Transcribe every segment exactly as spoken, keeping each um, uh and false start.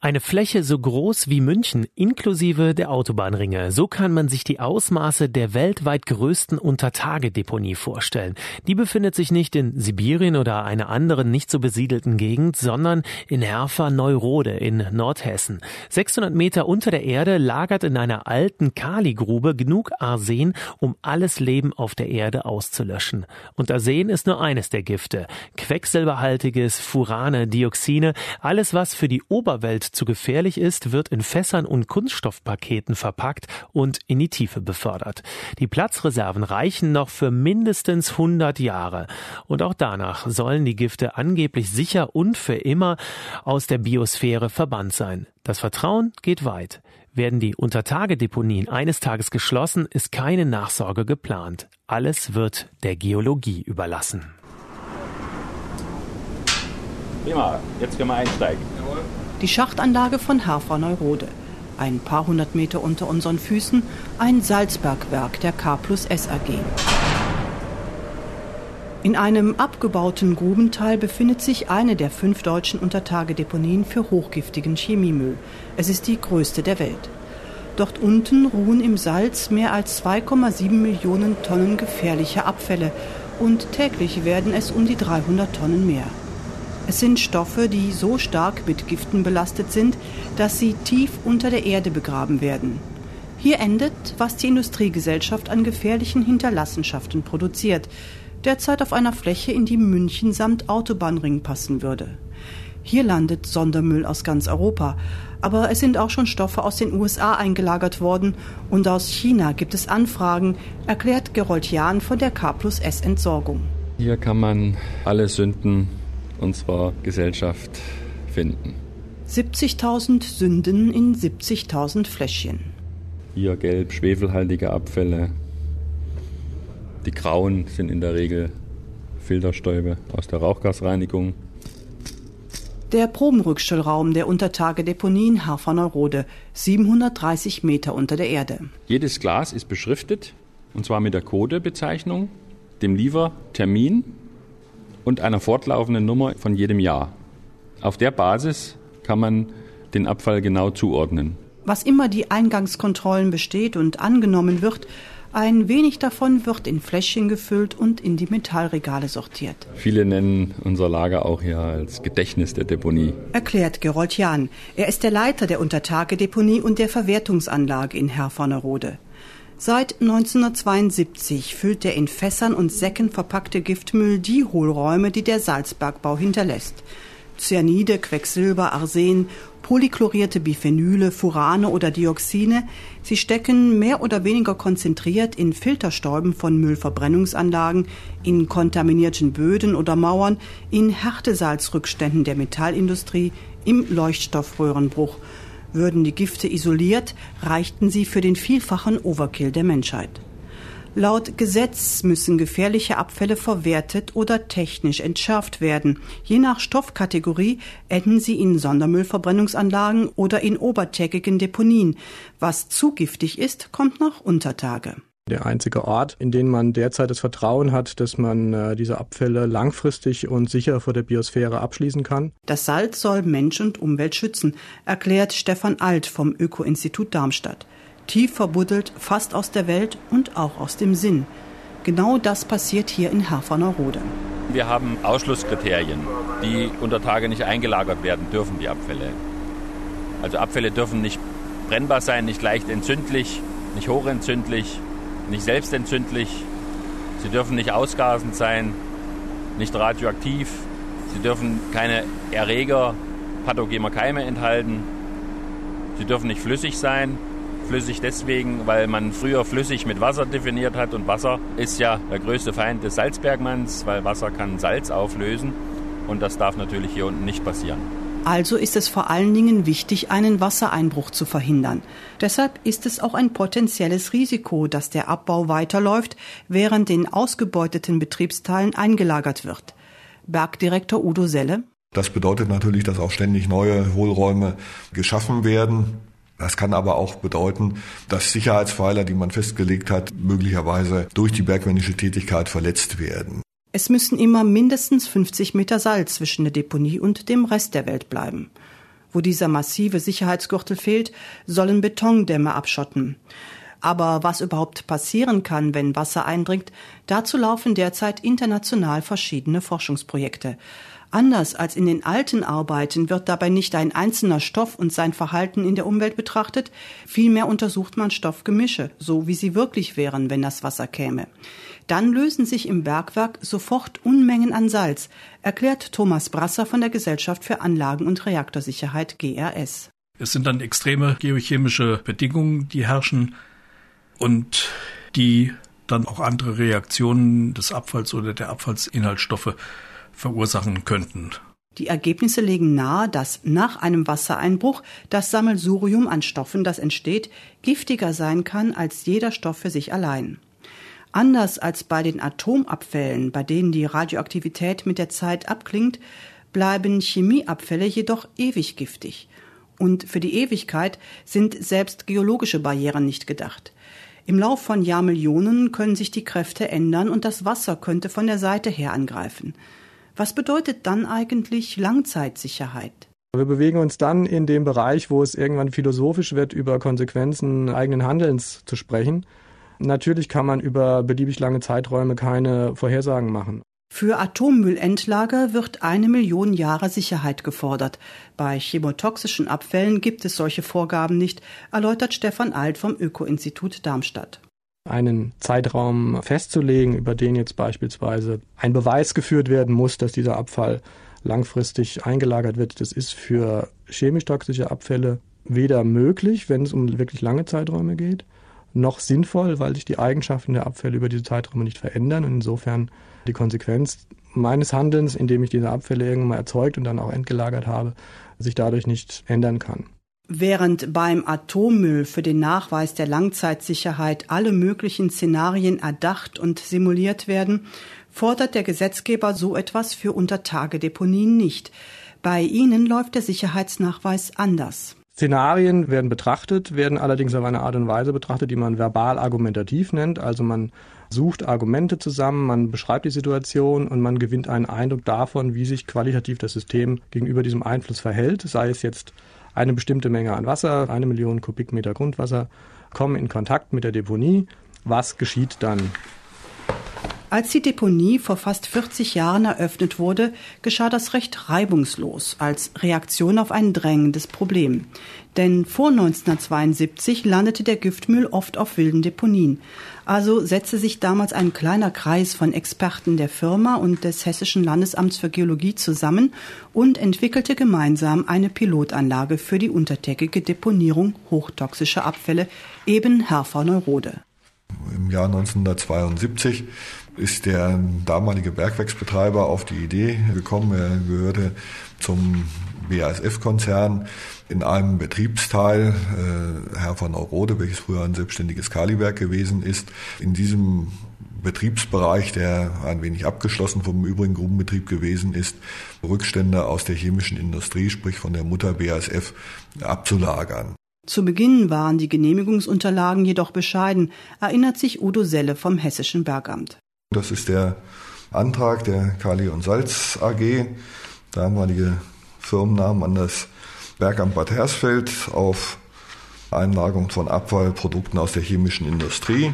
Eine Fläche so groß wie München inklusive der Autobahnringe. So kann man sich die Ausmaße der weltweit größten Untertagedeponie vorstellen. Die befindet sich nicht in Sibirien oder einer anderen nicht so besiedelten Gegend, sondern in Herfa-Neurode in Nordhessen. sechshundert Meter unter der Erde lagert in einer alten Kaligrube genug Arsen, um alles Leben auf der Erde auszulöschen. Und Arsen ist nur eines der Gifte. Quecksilberhaltiges Furane, Dioxine, alles was für die Oberwelt zu gefährlich ist, wird in Fässern und Kunststoffpaketen verpackt und in die Tiefe befördert. Die Platzreserven reichen noch für mindestens hundert Jahre. Und auch danach sollen die Gifte angeblich sicher und für immer aus der Biosphäre verbannt sein. Das Vertrauen geht weit. Werden die Untertagedeponien eines Tages geschlossen, ist keine Nachsorge geplant. Alles wird der Geologie überlassen. Prima, jetzt können wir einsteigen. Die Schachtanlage von Herfa-Neurode. Ein paar hundert Meter unter unseren Füßen ein Salzbergwerk der K plus S A G. In einem abgebauten Grubenteil befindet sich eine der fünf deutschen Untertagedeponien für hochgiftigen Chemiemüll. Es ist die größte der Welt. Dort unten ruhen im Salz mehr als zwei Komma sieben Millionen Tonnen gefährlicher Abfälle und täglich werden es um die dreihundert Tonnen mehr. Es sind Stoffe, die so stark mit Giften belastet sind, dass sie tief unter der Erde begraben werden. Hier endet, was die Industriegesellschaft an gefährlichen Hinterlassenschaften produziert, derzeit auf einer Fläche, in die München samt Autobahnring passen würde. Hier landet Sondermüll aus ganz Europa, aber es sind auch schon Stoffe aus den U S A eingelagert worden und aus China gibt es Anfragen, erklärt Gerold Jahn von der K plus S Entsorgung. Hier kann man alle Sünden unserer Gesellschaft finden. siebzigtausend Sünden in siebzigtausend Fläschchen. Hier gelb schwefelhaltige Abfälle. Die grauen sind in der Regel Filterstäube aus der Rauchgasreinigung. Der Probenrückstellraum der Untertagedeponien Herfa-Neurode, siebenhundertdreißig Meter unter der Erde. Jedes Glas ist beschriftet, und zwar mit der Codebezeichnung, dem Liefertermin und einer fortlaufenden Nummer von jedem Jahr. Auf der Basis kann man den Abfall genau zuordnen. Was immer die Eingangskontrollen besteht und angenommen wird, ein wenig davon wird in Fläschchen gefüllt und in die Metallregale sortiert. Viele nennen unser Lager auch hier als Gedächtnis der Deponie. Erklärt Gerold Jahn. Er ist der Leiter der Untertagedeponie und der Verwertungsanlage in Herfa-Neurode. Seit neunzehnhundertzweiundsiebzig füllt der in Fässern und Säcken verpackte Giftmüll die Hohlräume, die der Salzbergbau hinterlässt. Cyanide, Quecksilber, Arsen, polychlorierte Biphenyle, Furane oder Dioxine, sie stecken mehr oder weniger konzentriert in Filterstäuben von Müllverbrennungsanlagen, in kontaminierten Böden oder Mauern, in Härtesalzrückständen der Metallindustrie, im Leuchtstoffröhrenbruch. Würden die Gifte isoliert, reichten sie für den vielfachen Overkill der Menschheit. Laut Gesetz müssen gefährliche Abfälle verwertet oder technisch entschärft werden. Je nach Stoffkategorie enden sie in Sondermüllverbrennungsanlagen oder in obertägigen Deponien. Was zu giftig ist, kommt nach Untertage. Der einzige Ort, in dem man derzeit das Vertrauen hat, dass man äh, diese Abfälle langfristig und sicher vor der Biosphäre abschließen kann. Das Salz soll Mensch und Umwelt schützen, erklärt Stefan Alt vom Öko-Institut Darmstadt. Tief verbuddelt, fast aus der Welt und auch aus dem Sinn. Genau das passiert hier in Herfa-Neurode. Wir haben Ausschlusskriterien, die unter Tage nicht eingelagert werden dürfen, die Abfälle. Also Abfälle dürfen nicht brennbar sein, nicht leicht entzündlich, nicht hochentzündlich, nicht selbstentzündlich. Sie dürfen nicht ausgasend sein, nicht radioaktiv. Sie dürfen keine Erreger pathogener Keime enthalten. Sie dürfen nicht flüssig sein. Flüssig deswegen, weil man früher flüssig mit Wasser definiert hat und Wasser ist ja der größte Feind des Salzbergmanns, weil Wasser kann Salz auflösen und das darf natürlich hier unten nicht passieren. Also ist es vor allen Dingen wichtig, einen Wassereinbruch zu verhindern. Deshalb ist es auch ein potenzielles Risiko, dass der Abbau weiterläuft, während den ausgebeuteten Betriebsteilen eingelagert wird. Bergdirektor Udo Selle. Das bedeutet natürlich, dass auch ständig neue Hohlräume geschaffen werden. Das kann aber auch bedeuten, dass Sicherheitspfeiler, die man festgelegt hat, möglicherweise durch die bergmännische Tätigkeit verletzt werden. Es müssen immer mindestens fünfzig Meter Salz zwischen der Deponie und dem Rest der Welt bleiben. Wo dieser massive Sicherheitsgürtel fehlt, sollen Betondämme abschotten. Aber was überhaupt passieren kann, wenn Wasser eindringt, dazu laufen derzeit international verschiedene Forschungsprojekte. Anders als in den alten Arbeiten wird dabei nicht ein einzelner Stoff und sein Verhalten in der Umwelt betrachtet, vielmehr untersucht man Stoffgemische, so wie sie wirklich wären, wenn das Wasser käme. Dann lösen sich im Bergwerk sofort Unmengen an Salz, erklärt Thomas Brasser von der Gesellschaft für Anlagen- und Reaktorsicherheit G R S. Es sind dann extreme geochemische Bedingungen, die herrschen und die dann auch andere Reaktionen des Abfalls oder der Abfallsinhaltsstoffe verursachen könnten. Die Ergebnisse legen nahe, dass nach einem Wassereinbruch das Sammelsurium an Stoffen, das entsteht, giftiger sein kann als jeder Stoff für sich allein. Anders als bei den Atomabfällen, bei denen die Radioaktivität mit der Zeit abklingt, bleiben Chemieabfälle jedoch ewig giftig. Und für die Ewigkeit sind selbst geologische Barrieren nicht gedacht. Im Lauf von Jahrmillionen können sich die Kräfte ändern und das Wasser könnte von der Seite her angreifen. Was bedeutet dann eigentlich Langzeitsicherheit? Wir bewegen uns dann in dem Bereich, wo es irgendwann philosophisch wird, über Konsequenzen eigenen Handelns zu sprechen. Natürlich kann man über beliebig lange Zeiträume keine Vorhersagen machen. Für Atommüllendlager wird eine Million Jahre Sicherheit gefordert. Bei chemotoxischen Abfällen gibt es solche Vorgaben nicht, erläutert Stefan Alt vom Öko-Institut Darmstadt. Einen Zeitraum festzulegen, über den jetzt beispielsweise ein Beweis geführt werden muss, dass dieser Abfall langfristig eingelagert wird, das ist für chemisch-toxische Abfälle weder möglich, wenn es um wirklich lange Zeiträume geht, noch sinnvoll, weil sich die Eigenschaften der Abfälle über diese Zeiträume nicht verändern und insofern die Konsequenz meines Handelns, indem ich diese Abfälle irgendwann mal erzeugt und dann auch entgelagert habe, sich dadurch nicht ändern kann. Während beim Atommüll für den Nachweis der Langzeitsicherheit alle möglichen Szenarien erdacht und simuliert werden, fordert der Gesetzgeber so etwas für Untertagedeponien nicht. Bei ihnen läuft der Sicherheitsnachweis anders. Szenarien werden betrachtet, werden allerdings auf eine Art und Weise betrachtet, die man verbal argumentativ nennt. Also man sucht Argumente zusammen, man beschreibt die Situation und man gewinnt einen Eindruck davon, wie sich qualitativ das System gegenüber diesem Einfluss verhält, sei es jetzt eine bestimmte Menge an Wasser, eine Million Kubikmeter Grundwasser, kommen in Kontakt mit der Deponie. Was geschieht dann? Als die Deponie vor fast vierzig Jahren eröffnet wurde, geschah das recht reibungslos, als Reaktion auf ein drängendes Problem. Denn vor neunzehnhundertzweiundsiebzig landete der Giftmüll oft auf wilden Deponien. Also setzte sich damals ein kleiner Kreis von Experten der Firma und des Hessischen Landesamts für Geologie zusammen und entwickelte gemeinsam eine Pilotanlage für die untertägige Deponierung hochtoxischer Abfälle, eben Herfornerode. Im Jahr neunzehnhundertzweiundsiebzig ist der damalige Bergwerksbetreiber auf die Idee gekommen, er gehörte zum B A S F-Konzern in einem Betriebsteil, äh, Herfornerode, welches früher ein selbstständiges Kaliwerk gewesen ist, in diesem Betriebsbereich, der ein wenig abgeschlossen vom übrigen Grubenbetrieb gewesen ist, Rückstände aus der chemischen Industrie, sprich von der Mutter B A S F, abzulagern. Zu Beginn waren die Genehmigungsunterlagen jedoch bescheiden, erinnert sich Udo Selle vom Hessischen Bergamt. Das ist der Antrag der Kali und Salz A G, damalige Firmennamen an das Bergamt Bad Hersfeld auf Einlagerung von Abfallprodukten aus der chemischen Industrie.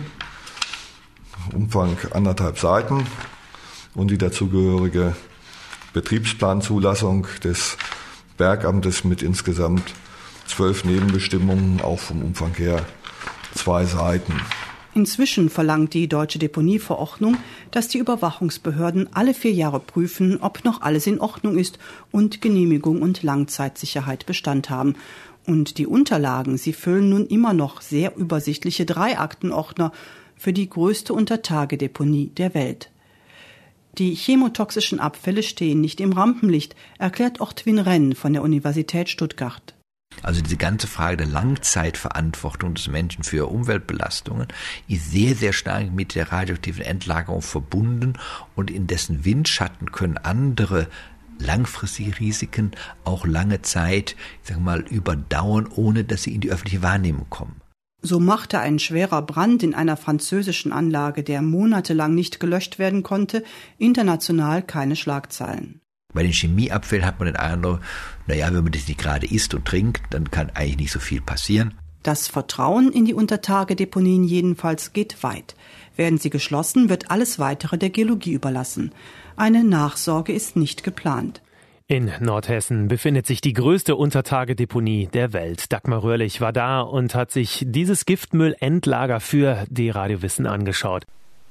Umfang anderthalb Seiten und die dazugehörige Betriebsplanzulassung des Bergamtes mit insgesamt zwölf Nebenbestimmungen, auch vom Umfang her zwei Seiten. Inzwischen verlangt die Deutsche Deponieverordnung, dass die Überwachungsbehörden alle vier Jahre prüfen, ob noch alles in Ordnung ist und Genehmigung und Langzeitsicherheit Bestand haben. Und die Unterlagen, sie füllen nun immer noch sehr übersichtliche Dreiaktenordner für die größte Untertagedeponie der Welt. Die chemotoxischen Abfälle stehen nicht im Rampenlicht, erklärt Ortwin Renn von der Universität Stuttgart. Also diese ganze Frage der Langzeitverantwortung des Menschen für Umweltbelastungen ist sehr, sehr stark mit der radioaktiven Endlagerung verbunden und in dessen Windschatten können andere langfristige Risiken auch lange Zeit, ich sag mal, überdauern, ohne dass sie in die öffentliche Wahrnehmung kommen. So machte ein schwerer Brand in einer französischen Anlage, der monatelang nicht gelöscht werden konnte, international keine Schlagzeilen. Bei den Chemieabfällen hat man den Eindruck, naja, wenn man das nicht gerade isst und trinkt, dann kann eigentlich nicht so viel passieren. Das Vertrauen in die Untertagedeponien jedenfalls geht weit. Werden sie geschlossen, wird alles Weitere der Geologie überlassen. Eine Nachsorge ist nicht geplant. In Nordhessen befindet sich die größte Untertagedeponie der Welt. Dagmar Röhrlich war da und hat sich dieses Giftmüllendlager für die Radio Wissen angeschaut.